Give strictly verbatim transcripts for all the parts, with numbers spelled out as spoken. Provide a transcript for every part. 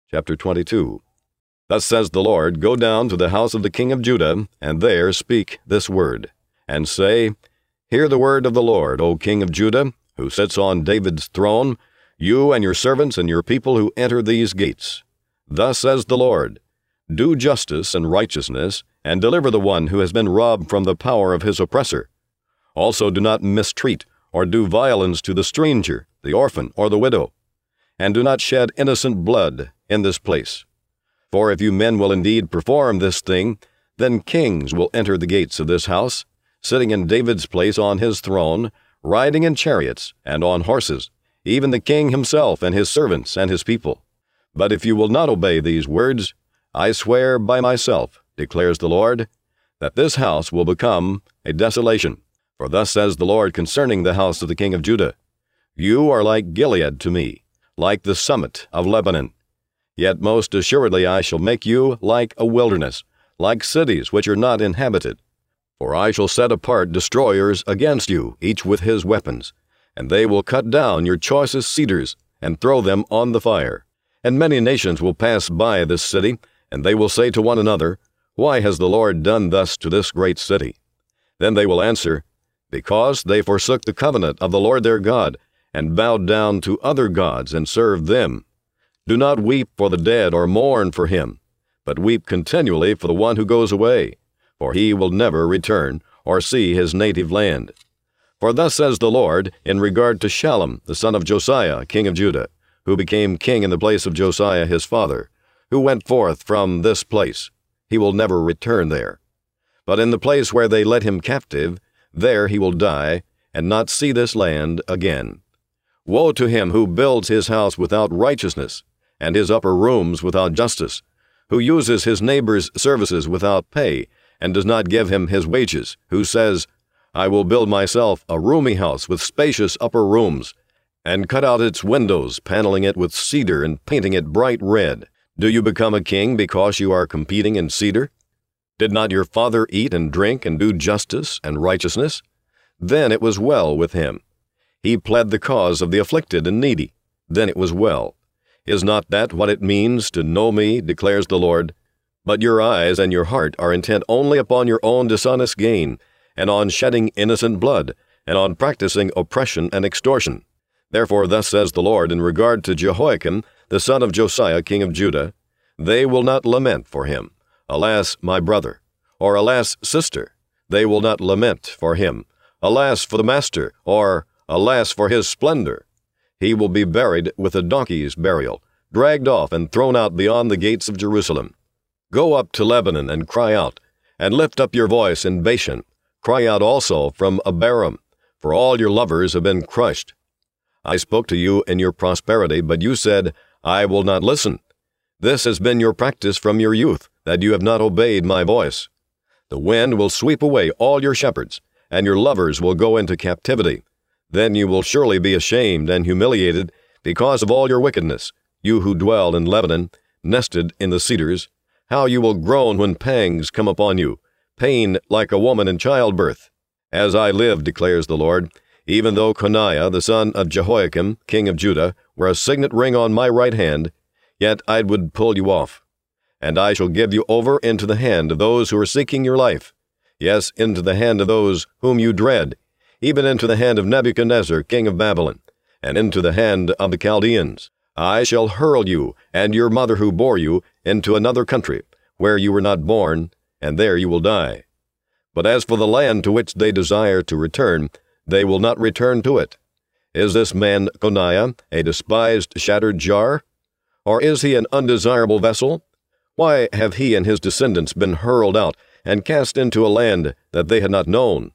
Chapter twenty-two. Thus says the Lord, Go down to the house of the king of Judah, and there speak this word, and say, Hear the word of the Lord, O king of Judah, who sits on David's throne, you and your servants and your people who enter these gates. Thus says the Lord, Do justice and righteousness, and deliver the one who has been robbed from the power of his oppressor. Also do not mistreat or do violence to the stranger, the orphan, or the widow, and do not shed innocent blood in this place. For if you men will indeed perform this thing, then kings will enter the gates of this house, sitting in David's place on his throne, riding in chariots and on horses, even the king himself and his servants and his people. But if you will not obey these words, I swear by myself, declares the Lord, that this house will become a desolation. For thus says the Lord concerning the house of the king of Judah, You are like Gilead to me, like the summit of Lebanon. Yet most assuredly I shall make you like a wilderness, like cities which are not inhabited. For I shall set apart destroyers against you, each with his weapons, and they will cut down your choicest cedars and throw them on the fire. And many nations will pass by this city, and they will say to one another, Why has the Lord done thus to this great city? Then they will answer, Because they forsook the covenant of the Lord their God, and bowed down to other gods and served them. Do not weep for the dead or mourn for him, but weep continually for the one who goes away, for he will never return or see his native land. For thus says the Lord in regard to Shallum, the son of Josiah, king of Judah, who became king in the place of Josiah his father, who went forth from this place. He will never return there. But in the place where they led him captive, there he will die, and not see this land again. Woe to him who builds his house without righteousness, and his upper rooms without justice, who uses his neighbor's services without pay, and does not give him his wages, who says, I will build myself a roomy house with spacious upper rooms, and cut out its windows, paneling it with cedar and painting it bright red. Do you become a king because you are competing in cedar? Did not your father eat and drink and do justice and righteousness? Then it was well with him. He pled the cause of the afflicted and needy. Then it was well. Is not that what it means to know me, declares the Lord? But your eyes and your heart are intent only upon your own dishonest gain, and on shedding innocent blood, and on practicing oppression and extortion. Therefore thus says the Lord in regard to Jehoiakim, the son of Josiah, king of Judah, They will not lament for him, Alas, my brother, or alas, sister. They will not lament for him, Alas for the master, or alas for his splendor. He will be buried with a donkey's burial, dragged off and thrown out beyond the gates of Jerusalem. Go up to Lebanon and cry out, and lift up your voice in Bashan. Cry out also from Abarim, for all your lovers have been crushed. I spoke to you in your prosperity, but you said, I will not listen. This has been your practice from your youth, that you have not obeyed my voice. The wind will sweep away all your shepherds, and your lovers will go into captivity. Then you will surely be ashamed and humiliated because of all your wickedness, you who dwell in Lebanon, nested in the cedars. How you will groan when pangs come upon you, pain like a woman in childbirth. As I live, declares the Lord, even though Coniah, the son of Jehoiakim, king of Judah, were a signet ring on my right hand, yet I would pull you off. And I shall give you over into the hand of those who are seeking your life, yes, into the hand of those whom you dread, even into the hand of Nebuchadnezzar, king of Babylon, and into the hand of the Chaldeans. I shall hurl you and your mother who bore you into another country, where you were not born, and there you will die. But as for the land to which they desire to return, they will not return to it. Is this man Coniah a despised shattered jar? Or is he an undesirable vessel? Why have he and his descendants been hurled out and cast into a land that they had not known?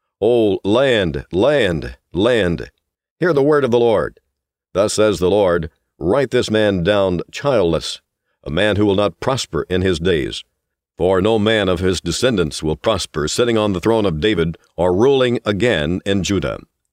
O land, land, land, hear the word of the Lord. Thus says the Lord, Write this man down childless, a man who will not prosper in his days. For no man of his descendants will prosper sitting on the throne of David or ruling again in Judah.